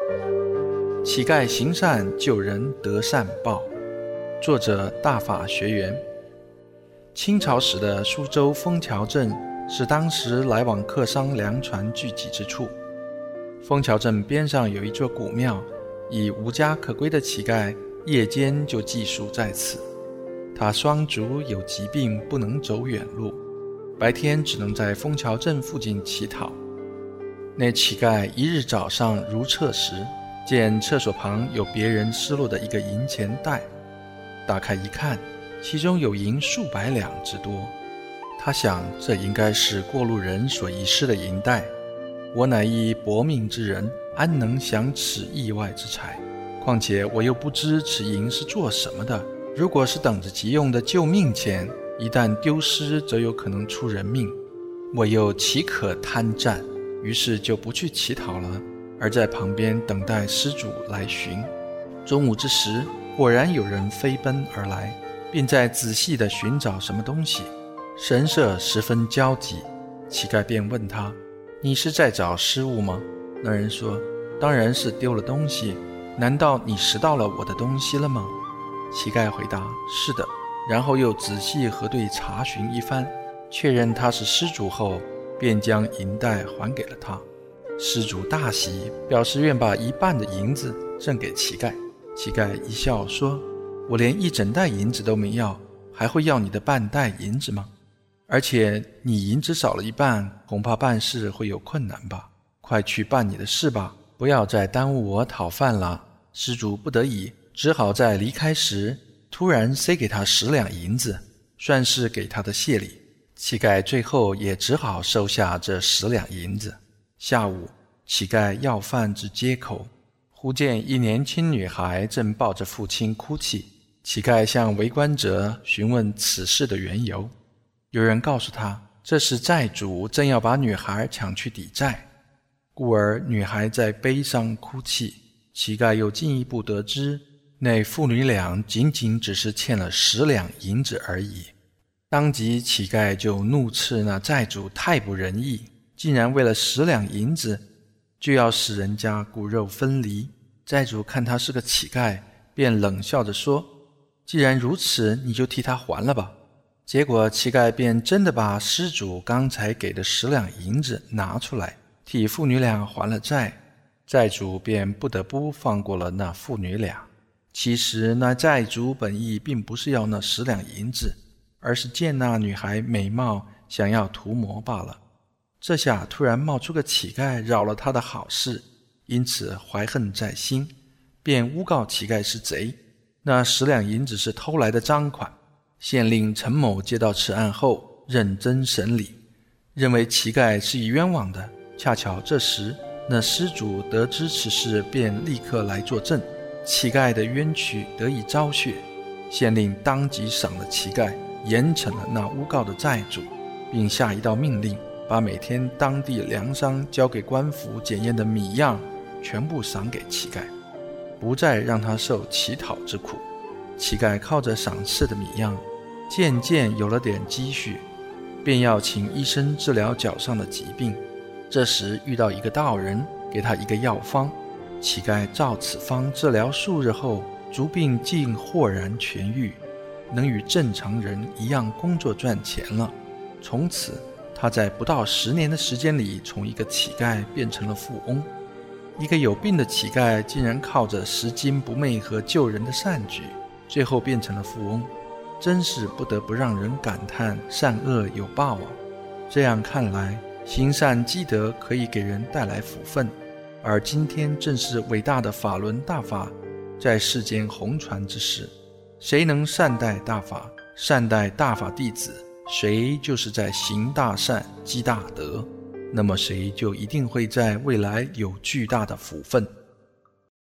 乞丐行善救人得善报。作者大法学员。清朝时的苏州枫桥镇是当时来往客商粮船聚集之处。枫桥镇边上有一座古庙，以无家可归的乞丐夜间就寄宿在此。他双足有疾病，不能走远路，白天只能在枫桥镇附近乞讨。那乞丐一日早上如厕时，见厕所旁有别人失落的一个银钱袋，打开一看，其中有银数百两之多。他想，这应该是过路人所遗失的银袋，我乃一薄命之人，安能享此意外之财？况且我又不知此银是做什么的，如果是等着急用的救命钱，一旦丢失则有可能出人命，我又岂可贪占？于是就不去乞讨了，而在旁边等待施主来寻。中午之时，果然有人飞奔而来，并在仔细地寻找什么东西，神色十分焦急。乞丐便问他：你是在找失物吗？那人说：当然是丢了东西，难道你拾到了我的东西了吗？乞丐回答：是的。然后又仔细核对查询一番，确认他是失主后，便将银袋还给了他。失主大喜，表示愿把一半的银子赠给乞丐。乞丐一笑说：我连一整袋银子都没要，还会要你的半袋银子吗？而且你银子少了一半，恐怕办事会有困难吧？快去办你的事吧，不要再耽误我讨饭了。失主不得已，只好在离开时突然塞给他10两银子，算是给他的谢礼。乞丐最后也只好收下这10两银子。下午，乞丐要饭至街口，忽见一年轻女孩正抱着父亲哭泣。乞丐向围观者询问此事的缘由，有人告诉他，这是债主正要把女孩抢去抵债，故而女孩在悲伤哭泣。乞丐又进一步得知，那父女俩仅仅只是欠了10两银子而已。当即乞丐就怒斥那债主太不仁义，竟然为了10两银子就要使人家骨肉分离。债主看他是个乞丐，便冷笑着说：既然如此，你就替他还了吧。结果乞丐便真的把失主刚才给的10两银子拿出来，替父女俩还了债。债主便不得不放过了那父女俩。其实那债主本意并不是要那10两银子，而是见那女孩美貌，想要图谋罢了。这下突然冒出个乞丐，扰了他的好事，因此怀恨在心，便诬告乞丐是贼。那10两银子是偷来的赃款。县令陈某接到此案后，认真审理，认为乞丐是以冤枉的。恰巧这时那失主得知此事，便立刻来作证，乞丐的冤屈得以昭雪。县令当即赏了乞丐，严惩了那诬告的债主，并下一道命令，把每天当地粮商交给官府检验的米样全部赏给乞丐，不再让他受乞讨之苦。乞丐靠着赏赐的米样，渐渐有了点积蓄，便要请医生治疗脚上的疾病。这时遇到一个道人，给他一个药方，乞丐照此方治疗数日后，足病竟豁然痊愈，能与正常人一样工作赚钱了。从此他在不到10年的时间里，从一个乞丐变成了富翁。一个有病的乞丐竟然靠着拾金不昧和救人的善举，最后变成了富翁，真是不得不让人感叹善恶有报啊。这样看来，行善积德可以给人带来福分，而今天正是伟大的法轮大法在世间弘传之时。谁能善待大法，善待大法弟子，谁就是在行大善积大德，那么谁就一定会在未来有巨大的福分。